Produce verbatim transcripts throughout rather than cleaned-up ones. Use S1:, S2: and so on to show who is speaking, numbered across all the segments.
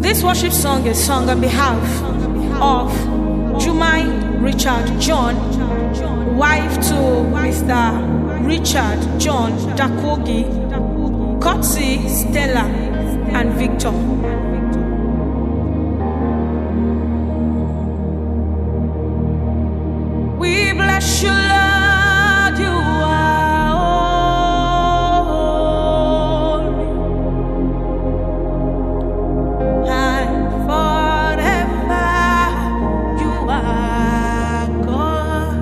S1: This worship song is sung on behalf of Jumai Richard John, wife to Mister Richard John Dakogi, Kotsi Stella, and Victor. We bless you, Lord, you are holy, and forever you are God.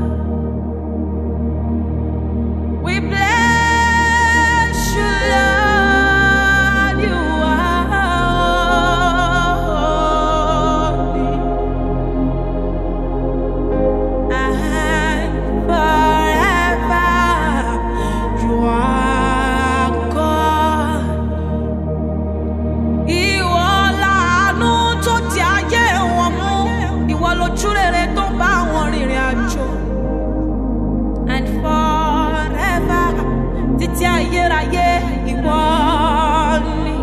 S1: We bless you, Lord, you are holy, and forever you are God. Ìwọ l'àánú tó ti ayé wọn mú, ìwọ lójú rere tó bá wọn rìnrìn àjò, and forever títí ayérayé ìwọ ni.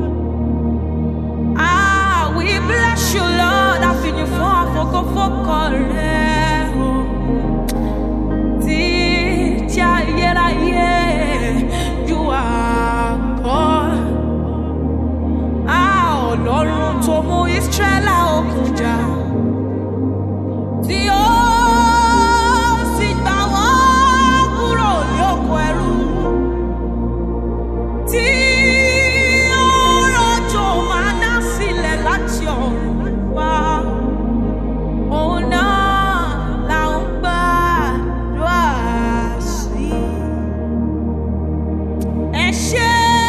S1: Ah, we bless you, Lord, àfihàn fún àfọkọ́fọ́kọ́ rẹ̀ o. Títí ayérayé you are God. Ah, Ọlọ́run tó mú Ísírẹ́lì òkun jà, tí ó sì gbà wọ́n kúrò ní oko ẹrú, tí ó rọ̀jò máná sílẹ̀ láti ọ̀run wá. Òun náà là ń gbàdúrà sí. Ẹ ṣé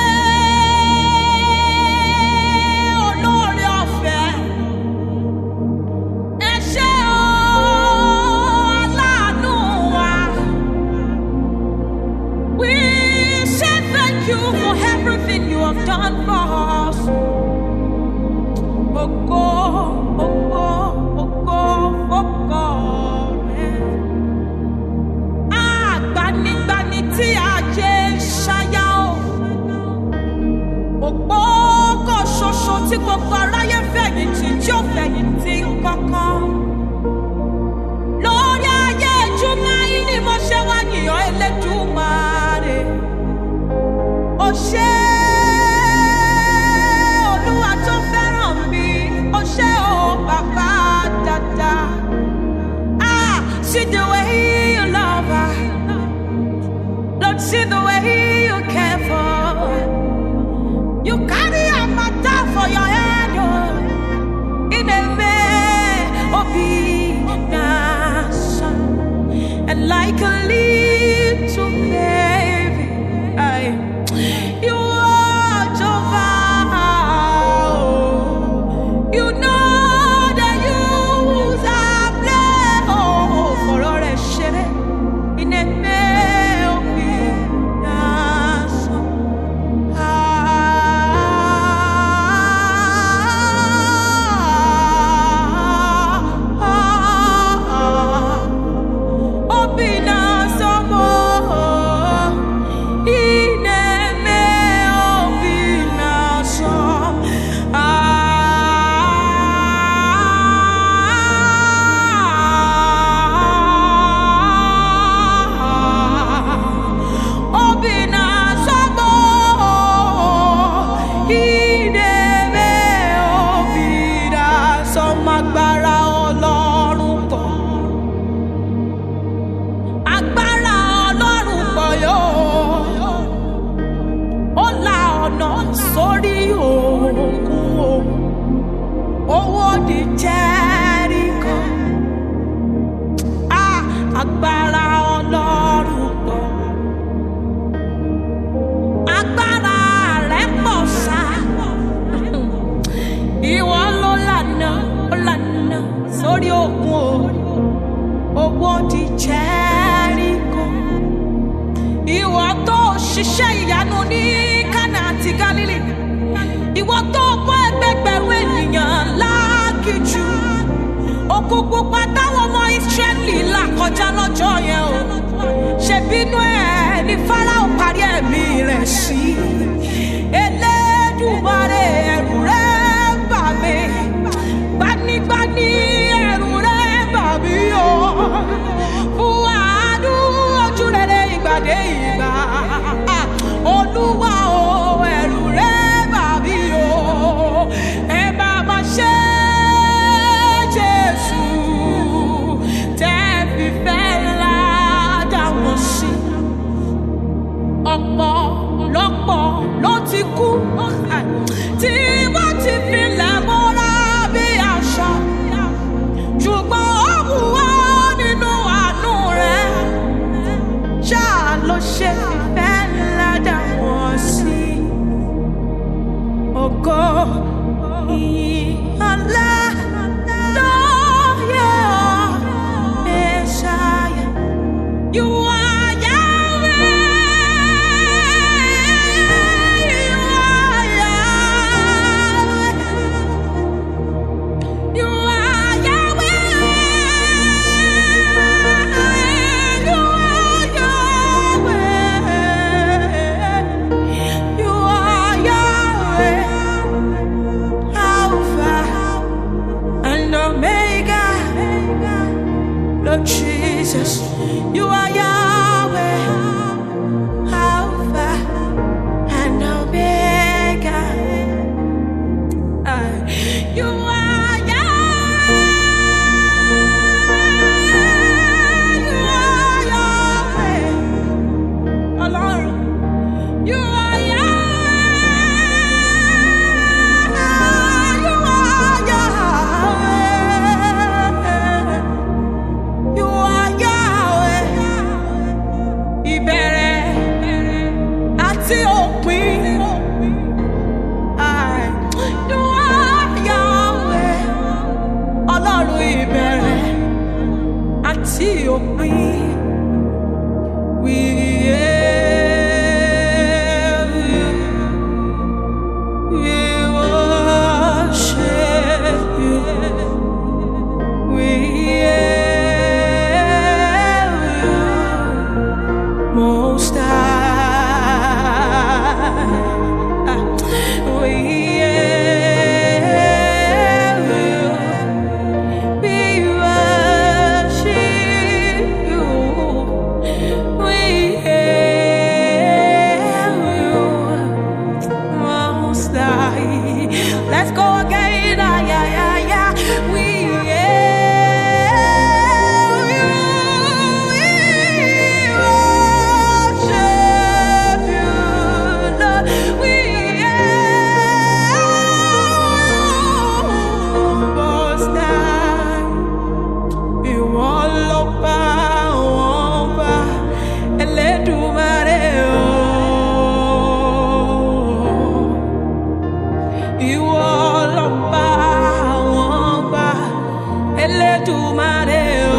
S1: olóore ọ̀fẹ́, ẹ ṣé o aláàánú wa. We say thank you for everything you have done for us. Ògo, ògo, ògo fọ́kọ rẹ̀. Àgbanigbani tí ayé ń ṣáyà o. Òpó kan ṣoṣo tí gbogbo aráyé fẹ̀yìntì tí ó fẹ̀yìntì kankan. Lórí ayé Jumai ni mo ṣe wá yìnyín Elédùmarè. Ó ṣé Olúwa tó fẹ́ràn mi, ó ṣé o bàbá dáadáa. Ah, see the way you love her, Lord, see the way you care for her. You carry a matter for your head, oh, in a way of nation, and like a little baby, I, you watch over, oh, you know that you are blessed, oh, for all the shit, in a way of nation. Agbára Ọlọ́run pọ̀, agbára Ọlọ́run pọ̀ yóò, ó la ọ̀nà sórí òkun o, owó di Jẹ́ríkò. Ah, agbára Ọlọ́run pọ̀, agbára rẹ̀ pọ̀ sá. Ìwọ ló lànà, ó lànà sórí òkun o, owó di Jẹ́ríkò. Ìwọ tó ṣiṣẹ́ ìyanu ní Kánà àti Gálílì, ìwọ tó bọ́ ẹgbẹgbẹ̀rún ènìyàn lágìjù, òkun pupa táwọn ọmọ Ísírẹ́lì là kọjá lọ́jọ́ yẹn o, ṣèbínú ẹ̀ ní Fáráò parí ẹ̀mí rẹ̀ sí. Elédùmarè, ẹ̀rù rẹ̀ bà mí. gbogbo ìyìn ọlá ló yẹ ọ́, Mèsáyà. You are Yahweh, you are Yahweh, you are Yahweh, you are Yahweh, you are Yahweh, Alpha and Omega, Lord Jesus. You are Yahweh, Alpha and Omega. Uh, you are Yahweh, you are Yahweh, Alone. You are Yahweh, you are Yahweh, you are Yahweh. Ìbẹ̀rẹ̀ àti òpin. Ai, you are Yahweh, Ọlọ́run ìbẹ̀rẹ̀ àti òpin. We hail you, we worship you, we hail you, Most High. Ah, we hail you, we worship you, we hail you, Most High. Let's go again. Ah, yeah, yeah, yeah. We hail you, we worship you, Lord. We hail you, Most High. Ìwọ lọba àwọn ọba, Elédùmarè o. Ìwọ lọba àwọn ọba, Elédùmarè o.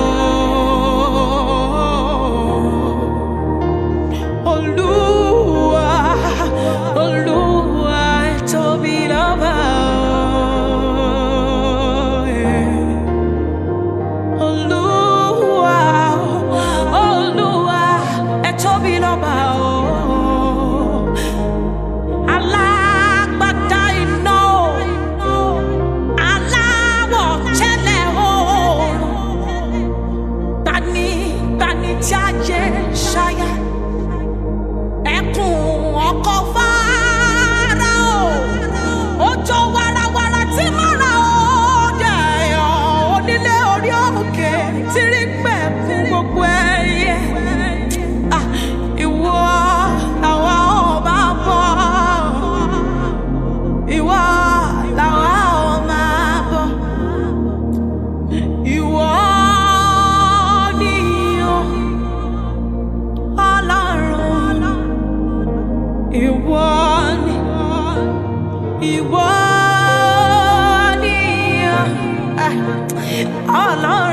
S1: Olúwa, Olúwa, ẹ tóbi lọ́ba o. Olúwa, Olúwa, ẹ tóbi lọ́ba o. Alágbádá iná, aláwọ̀ tẹ́lẹ̀ oòrùn, gbani gbani tí ayé ń ṣáyà, ẹkùn ọkọ̀ Fáráò, òjò wàràwàrà tí mọ́ra òde ẹ̀yàn, onílé orí òkè tí rí pẹ̀ fún gbogbo ẹyẹ. Ah, ìwọ làwa ò máa bọ̀, ìwọ làwa ò máa bọ̀, ìwọ ni o, Ọlọ́run. Ìwọ ni, ìwọ ni o, ah, Ọlọ́run.